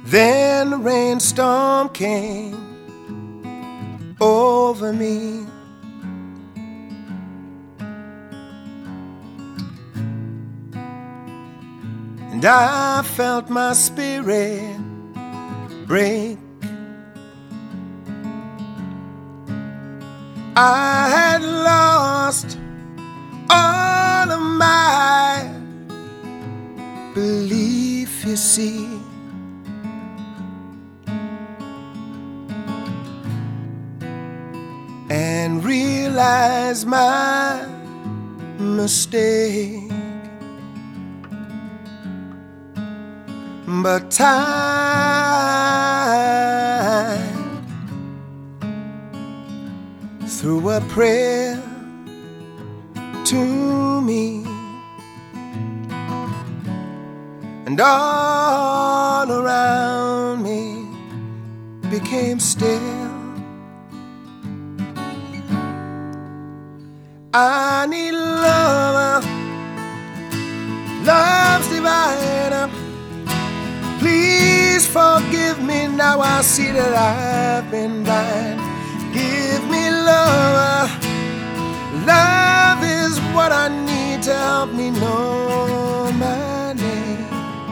Then the rainstorm came over me. And I felt my spirit break. I had lost all of my belief, you see. And realized my mistake. But time, threw a prayer to me, and all around me became still. I need love, love's divine. Please forgive me, now I see that I've been blind. Give me love, love is what I need to help me know my name.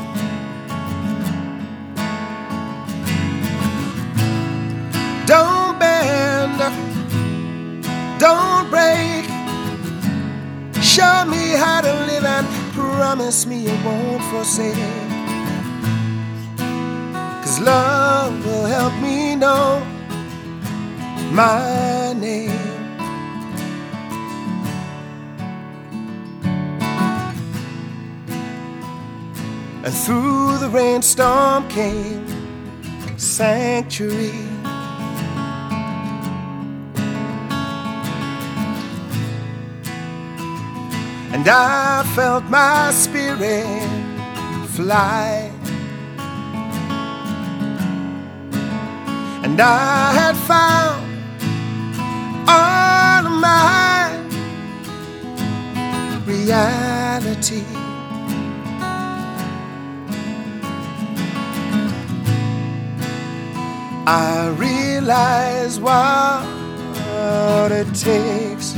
Don't bend, don't break. Show me how to live and promise me you won't forsake. 'Cause love will help me know my name. And through the rainstorm came sanctuary. And I felt my spirit fly. And I had found all of my reality. I realize what it takes.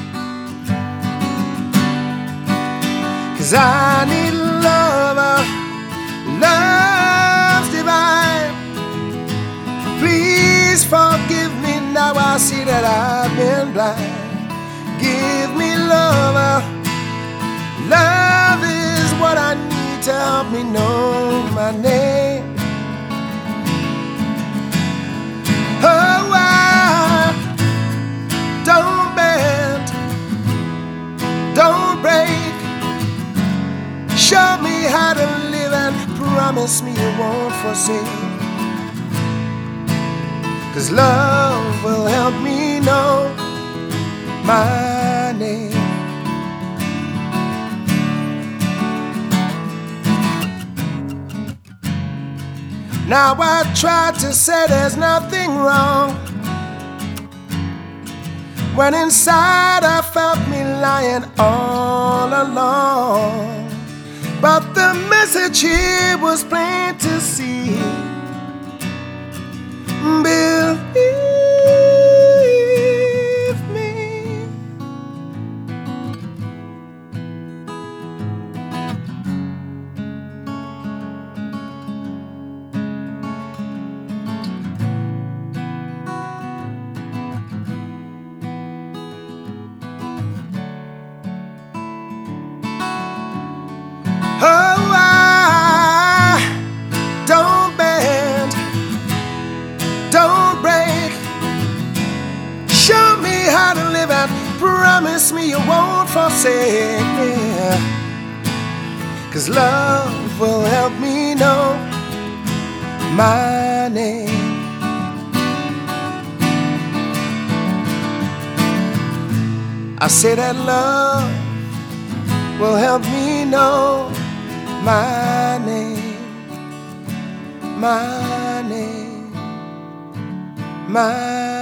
'Cause I need love, love's divine. Please forgive me, now I see that I've been blind. Give me love, love is what I need to help me know my name. Oh, I don't bend, don't break. Show me how to live and promise me you won't forsake. 'Cause love will help me know my name. Now I tried to say there's nothing wrong, when inside I felt me lying all alone. But the message here was plain to see. Believe me. Oh, I don't bend, don't break. Show me how to live and promise me you won't forsake me. 'Cause love will help me know my name. I say that love will help me know my name, my name, my